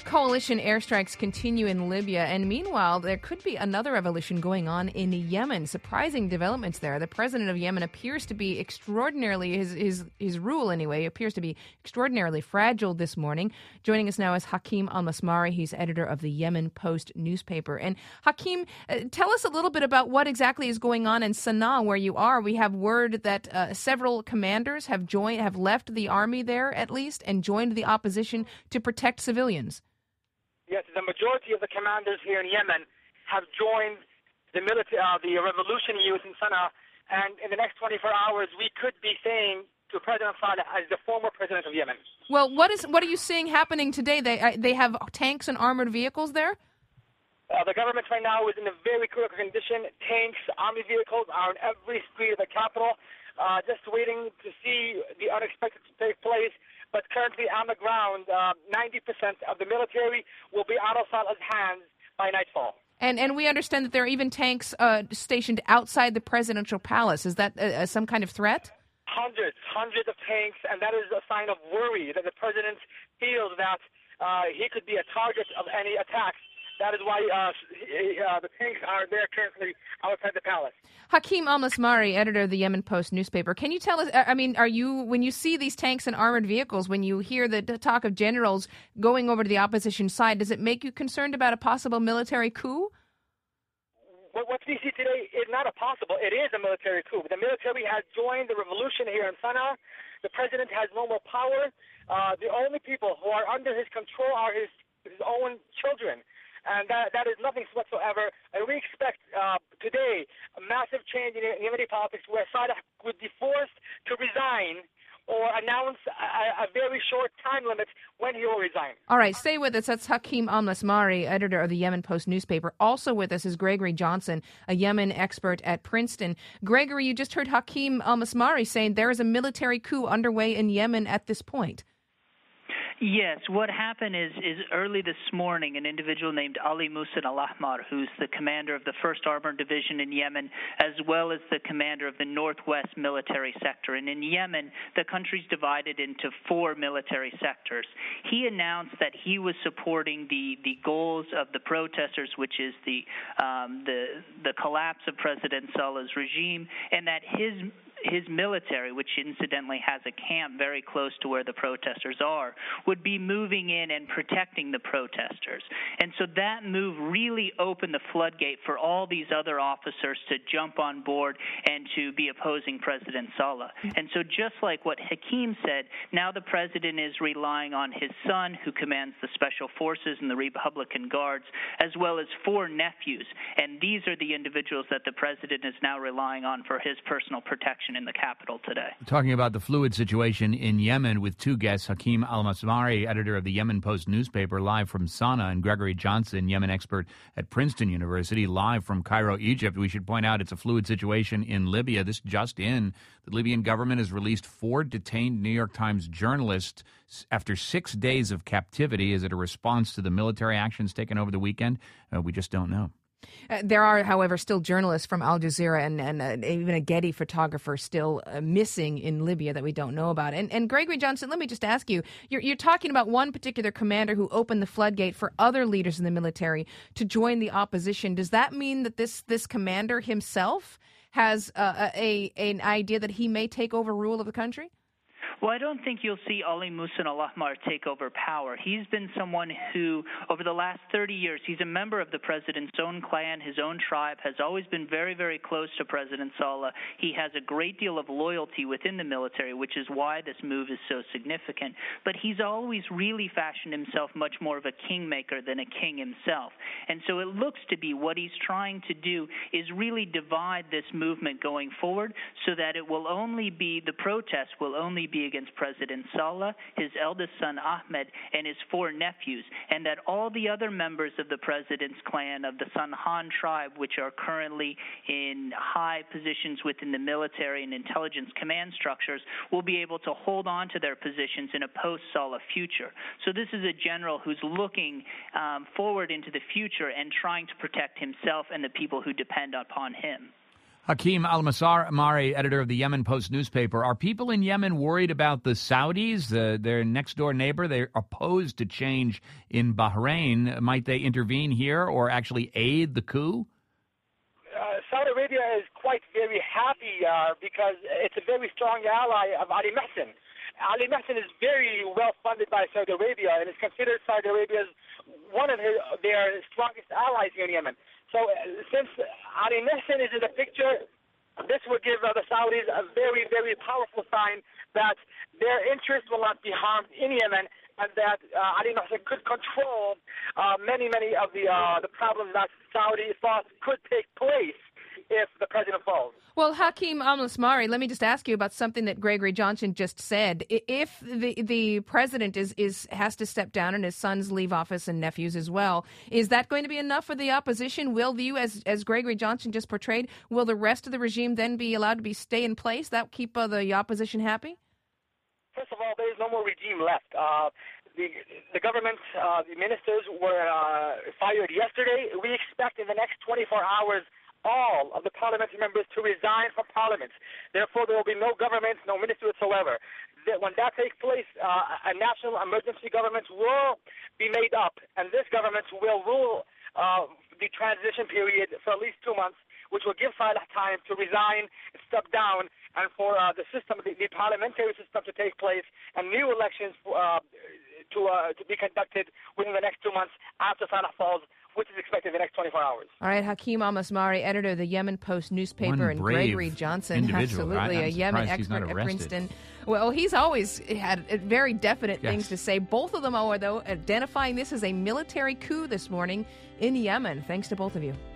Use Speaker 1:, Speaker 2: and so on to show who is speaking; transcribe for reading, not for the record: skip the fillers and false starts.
Speaker 1: Coalition airstrikes continue in Libya, and meanwhile, there could be another revolution going on in Yemen. Surprising developments there. The president of Yemen appears to be extraordinarily, his rule anyway, appears to be extraordinarily fragile this morning. Joining us now is Hakeem Al-Masmari. He's editor of the Yemen Post newspaper. And Hakeem, tell us a little bit about what exactly is going on in Sana'a, where you are. We have word that several commanders have left the army there, at least, and joined the opposition to protect civilians.
Speaker 2: Yes, the majority of the commanders here in Yemen have joined the military, the revolution youth in Sana'a, and in the next 24 hours, we could be saying to President Saleh as the former president of Yemen.
Speaker 1: Well, what are you seeing happening today? They have tanks and armored vehicles there?
Speaker 2: The government right now is in a very critical condition. Tanks, army vehicles are on every street of the capital, just waiting to see the unexpected to take place. But currently on the ground, 90% of the military will be out of Saleh's hands by nightfall.
Speaker 1: And we understand that there are even tanks stationed outside the presidential palace. Is that some kind of threat?
Speaker 2: Hundreds of tanks, and that is a sign of worry that the president feels that he could be a target of any attacks. That is why the tanks are there currently outside the palace.
Speaker 1: Hakeem Al-Masmari, editor of the Yemen Post newspaper. Can you tell us, when you see these tanks and armored vehicles, when you hear the talk of generals going over to the opposition side, does it make you concerned about a possible military coup?
Speaker 2: What we see today is not a possible. It is a military coup. The military has joined the revolution here in Sana'a. The president has no more power. The only people who are under his control are his own children. And that is nothing whatsoever. And we expect today a massive change in Yemeni politics where Saleh would be forced to resign or announce a very short time limit when he will resign.
Speaker 1: All right, stay with us. That's Hakeem Al-Masmari, editor of the Yemen Post newspaper. Also with us is Gregory Johnson, a Yemen expert at Princeton. Gregory, you just heard Hakeem Al-Masmari saying there is a military coup underway in Yemen at this point.
Speaker 3: Yes, what happened is early this morning, an individual named Ali Musa al-Ahmar, who's the commander of the 1st Armored Division in Yemen, as well as the commander of the Northwest Military Sector. And in Yemen, the country's divided into 4 military sectors. He announced that he was supporting the goals of the protesters, which is the collapse of President Saleh's regime, and that his military, which incidentally has a camp very close to where the protesters are, would be moving in and protecting the protesters. And so that move really opened the floodgate for all these other officers to jump on board and to be opposing President Saleh. And so just like what Hakeem said, now the president is relying on his son, who commands the Special Forces and the Republican Guards, as well as 4 nephews. And these are the individuals that the president is now relying on for his personal protection in the capital today.
Speaker 4: Talking about the fluid situation in Yemen with 2 guests, Hakeem Al-Masmari, editor of the Yemen Post newspaper, live from Sana'a, and Gregory Johnson, Yemen expert at Princeton University, live from Cairo, Egypt. We should point out it's a fluid situation in Libya. This just in, the Libyan government has released 4 detained New York Times journalists after 6 days of captivity. Is it a response to the military actions taken over the weekend? We just don't know.
Speaker 1: There are, however, still journalists from Al Jazeera and even a Getty photographer still missing in Libya that we don't know about. And Gregory Johnson, let me just ask you, you're talking about one particular commander who opened the floodgate for other leaders in the military to join the opposition. Does that mean that this commander himself has an idea that he may take over rule of the country?
Speaker 3: Well, I don't think you'll see Ali Musa al-Ahmar take over power. He's been someone who, over the last 30 years, he's a member of the president's own clan, his own tribe, has always been very, very close to President Saleh. He has a great deal of loyalty within the military, which is why this move is so significant. But he's always really fashioned himself much more of a kingmaker than a king himself. And so it looks to be what he's trying to do is really divide this movement going forward so that it will only be, the protests will only be against President Saleh, his eldest son Ahmed, and his 4 nephews, and that all the other members of the president's clan of the Sanhan tribe, which are currently in high positions within the military and intelligence command structures, will be able to hold on to their positions in a post-Saleh future. So this is a general who's looking forward into the future and trying to protect himself and the people who depend upon him.
Speaker 4: Hakeem Al-Masari, editor of the Yemen Post newspaper. Are people in Yemen worried about the Saudis, their next-door neighbor? They're opposed to change in Bahrain. Might they intervene here or actually aid the coup?
Speaker 2: Saudi Arabia is quite very happy because it's a very strong ally of Ali Mehsen. Ali Mehsen is very well funded by Saudi Arabia and is considered Saudi Arabia's one of their strongest allies here in Yemen. So since Ali Mehsen is in the picture, this would give the Saudis a very, very powerful sign that their interests will not be harmed in Yemen and that Ali Mehsen could control many of the problems that Saudi thought could take place if the president falls.
Speaker 1: Well, Hakeem Al-Masari, let me just ask you about something that Gregory Johnson just said. If the president has to step down and his sons leave office and nephews as well, is that going to be enough for the opposition? Will you, as Gregory Johnson just portrayed, will the rest of the regime then be allowed to stay in place? That keep the opposition happy?
Speaker 2: First of all, there is no more regime left. The government, the ministers were fired yesterday. We expect in the next 24 hours all of the parliamentary members to resign from parliament. Therefore, there will be no government, no ministry whatsoever. When that takes place, a national emergency government will be made up, and this government will rule the transition period for at least 2 months, which will give Salah time to resign, step down, and for the system, the parliamentary system to take place, and new elections to be conducted within the next 2 months after Salah falls, which is expected in the next 24 hours.
Speaker 1: All right, Hakeem Al-Masari, editor of the Yemen Post newspaper, and Gregory Johnson, absolutely a Yemen expert at Princeton. Well, he's always had very definite things to say. Both of them are, though, identifying this as a military coup this morning in Yemen. Thanks to both of you.